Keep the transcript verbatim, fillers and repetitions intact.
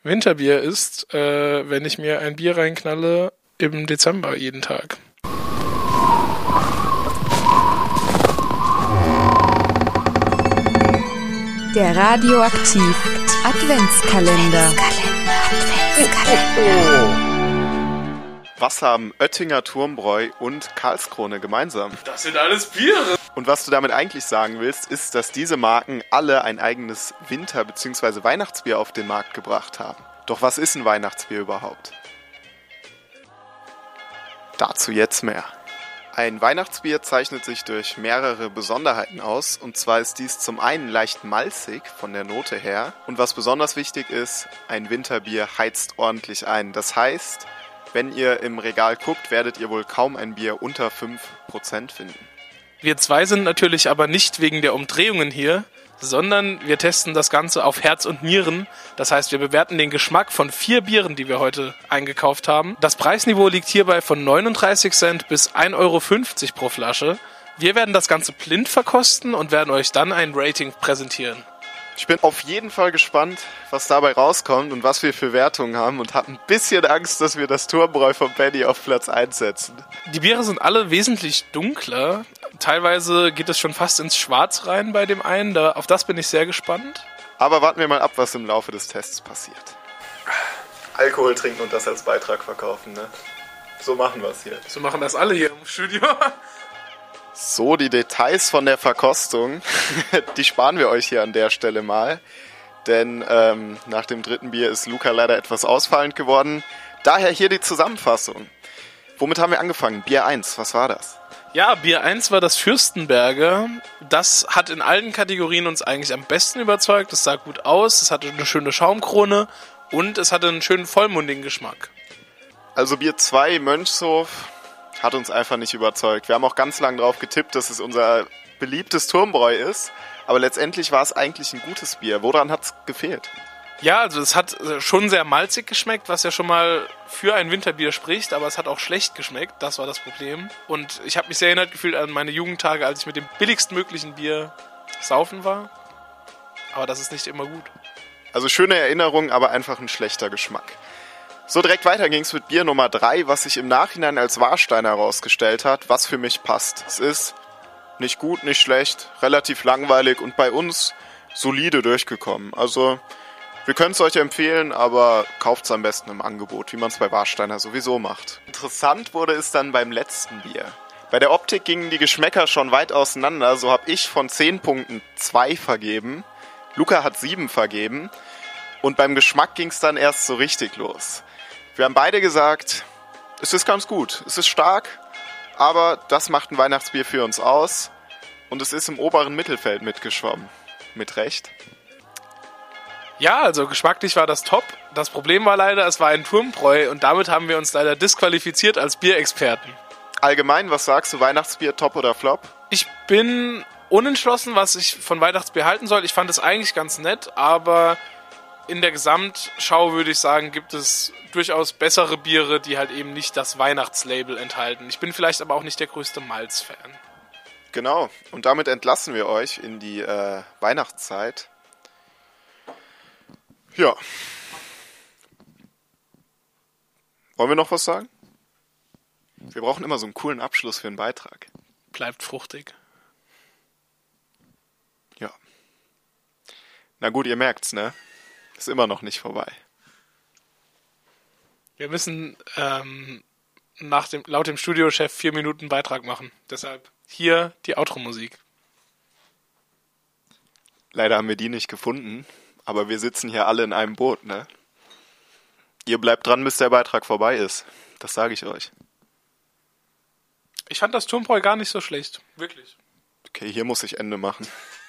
Winterbier ist, äh, wenn ich mir ein Bier reinknalle im Dezember jeden Tag. Der Radioaktiv Adventskalender. Adventskalender. Was haben Oettinger Turmbräu und Karlskrone gemeinsam? Das sind alles Biere. Und was du damit eigentlich sagen willst, ist, dass diese Marken alle ein eigenes Winter- bzw. Weihnachtsbier auf den Markt gebracht haben. Doch was ist ein Weihnachtsbier überhaupt? Dazu jetzt mehr. Ein Weihnachtsbier zeichnet sich durch mehrere Besonderheiten aus. Und zwar ist dies zum einen leicht malzig von der Note her. Und was besonders wichtig ist, ein Winterbier heizt ordentlich ein. Das heißt, wenn ihr im Regal guckt, werdet ihr wohl kaum ein Bier unter fünf Prozent finden. Wir zwei sind natürlich aber nicht wegen der Umdrehungen hier, sondern wir testen das Ganze auf Herz und Nieren. Das heißt, wir bewerten den Geschmack von vier Bieren, die wir heute eingekauft haben. Das Preisniveau liegt hierbei von neununddreißig Cent bis ein Euro fünfzig pro Flasche. Wir werden das Ganze blind verkosten und werden euch dann ein Rating präsentieren. Ich bin auf jeden Fall gespannt, was dabei rauskommt und was wir für Wertungen haben und habe ein bisschen Angst, dass wir das Turmbräu von Penny auf Platz eins setzen. Die Biere sind alle wesentlich dunkler. Teilweise geht es schon fast ins Schwarz rein bei dem einen. Da, auf das bin ich sehr gespannt. Aber warten wir mal ab, was im Laufe des Tests passiert. Alkohol trinken und das als Beitrag verkaufen, ne? So machen wir es hier. So machen das alle hier im Studio. So, die Details von der Verkostung, die sparen wir euch hier an der Stelle mal. Denn ähm, nach dem dritten Bier ist Luca leider etwas ausfallend geworden. Daher hier die Zusammenfassung. Womit haben wir angefangen? Bier eins, was war das? Ja, Bier eins war das Fürstenberger. Das hat in allen Kategorien uns eigentlich am besten überzeugt. Es sah gut aus, es hatte eine schöne Schaumkrone und es hatte einen schönen vollmundigen Geschmack. Also Bier zwei, Mönchshof, hat uns einfach nicht überzeugt. Wir haben auch ganz lange drauf getippt, dass es unser beliebtes Turmbräu ist. Aber letztendlich war es eigentlich ein gutes Bier. Woran hat es gefehlt? Ja, also es hat schon sehr malzig geschmeckt, was ja schon mal für ein Winterbier spricht, aber es hat auch schlecht geschmeckt, das war das Problem. Und ich habe mich sehr erinnert gefühlt an meine Jugendtage, als ich mit dem billigstmöglichen Bier saufen war. Aber das ist nicht immer gut. Also schöne Erinnerung, aber einfach ein schlechter Geschmack. So, direkt weiter ging es mit Bier Nummer drei, was sich im Nachhinein als Warstein herausgestellt hat, was für mich passt. Es ist nicht gut, nicht schlecht, relativ langweilig und bei uns solide durchgekommen. Also wir können es euch empfehlen, aber kauft es am besten im Angebot, wie man es bei Warsteiner sowieso macht. Interessant wurde es dann beim letzten Bier. Bei der Optik gingen die Geschmäcker schon weit auseinander, so habe ich von zehn Punkten zwei vergeben. Luca hat sieben vergeben und beim Geschmack ging es dann erst so richtig los. Wir haben beide gesagt, es ist ganz gut, es ist stark, aber das macht ein Weihnachtsbier für uns aus und es ist im oberen Mittelfeld mitgeschwommen. Mit Recht. Ja, also geschmacklich war das top. Das Problem war leider, es war ein Turmbräu und damit haben wir uns leider disqualifiziert als Bierexperten. Allgemein, was sagst du, Weihnachtsbier, top oder flop? Ich bin unentschlossen, was ich von Weihnachtsbier halten soll. Ich fand es eigentlich ganz nett, aber in der Gesamtschau würde ich sagen, gibt es durchaus bessere Biere, die halt eben nicht das Weihnachtslabel enthalten. Ich bin vielleicht aber auch nicht der größte Malz-Fan. Genau, und damit entlassen wir euch in die äh, Weihnachtszeit. Ja. Wollen wir noch was sagen? Wir brauchen immer so einen coolen Abschluss für einen Beitrag. Bleibt fruchtig. Ja. Na gut, ihr merkt's, ne? Ist immer noch nicht vorbei. Wir müssen ähm, nach dem, laut dem Studiochef vier Minuten Beitrag machen. Deshalb hier die Outro-Musik. Leider haben wir die nicht gefunden, aber wir sitzen hier alle in einem Boot, ne? Ihr bleibt dran, bis der Beitrag vorbei ist. Das sage ich euch. Ich fand das Turmbräu gar nicht so schlecht. Wirklich. Okay, hier muss ich Ende machen.